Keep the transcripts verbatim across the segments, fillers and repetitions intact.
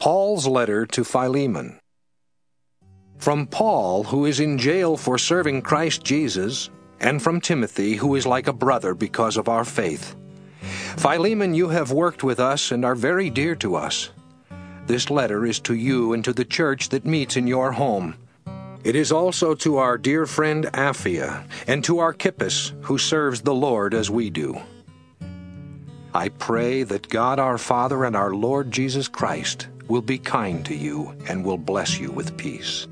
Paul's letter to Philemon. From Paul, who is in jail for serving Christ Jesus, and from Timothy, who is like a brother because of our faith. Philemon, you have worked with us and are very dear to us. This letter is to you and to the church that meets in your home. It is also to our dear friend Apphia, and to Archippus, who serves the Lord as we do. I pray that God our Father and our Lord Jesus Christ will be kind to you and will bless you with peace.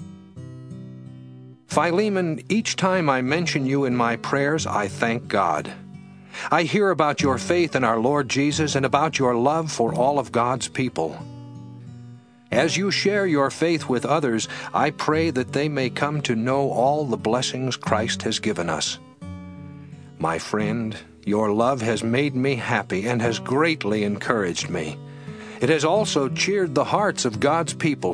Philemon, each time I mention you in my prayers, I thank God. I hear about your faith in our Lord Jesus and about your love for all of God's people. As you share your faith with others, I pray that they may come to know all the blessings Christ has given us. My friend, your love has made me happy and has greatly encouraged me. It has also cheered the hearts of God's people.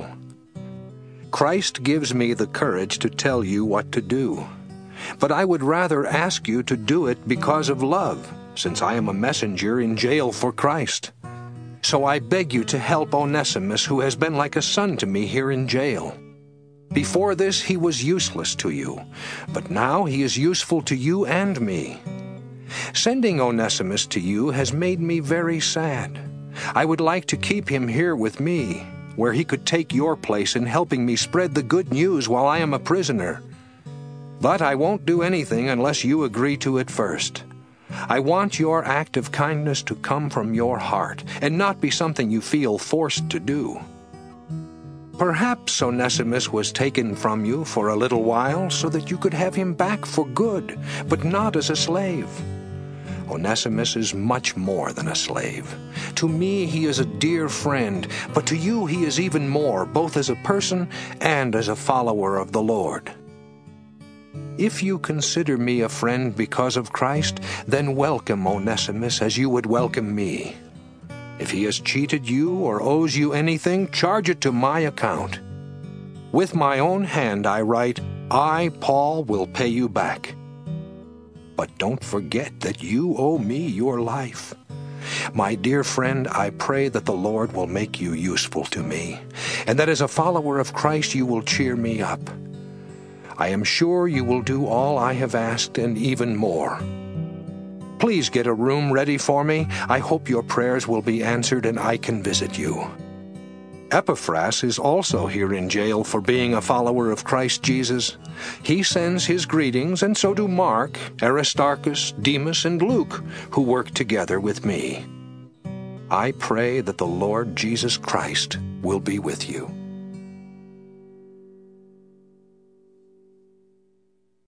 Christ gives me the courage to tell you what to do. But I would rather ask you to do it because of love, since I am a messenger in jail for Christ. So I beg you to help Onesimus, who has been like a son to me here in jail. Before this he was useless to you, but now he is useful to you and me. Sending Onesimus to you has made me very sad. I would like to keep him here with me, where he could take your place in helping me spread the good news while I am a prisoner. But I won't do anything unless you agree to it first. I want your act of kindness to come from your heart and not be something you feel forced to do. Perhaps Onesimus was taken from you for a little while so that you could have him back for good, but not as a slave. Onesimus is much more than a slave. To me he is a dear friend, but to you he is even more, both as a person and as a follower of the Lord. If you consider me a friend because of Christ, then welcome Onesimus as you would welcome me. If he has cheated you or owes you anything, charge it to my account. With my own hand I write, I, Paul, will pay you back. But don't forget that you owe me your life. My dear friend, I pray that the Lord will make you useful to me, and that as a follower of Christ you will cheer me up. I am sure you will do all I have asked and even more. Please get a room ready for me. I hope your prayers will be answered and I can visit you. Epaphras is also here in jail for being a follower of Christ Jesus. He sends his greetings, and so do Mark, Aristarchus, Demas, and Luke, who work together with me. I pray that the Lord Jesus Christ will be with you.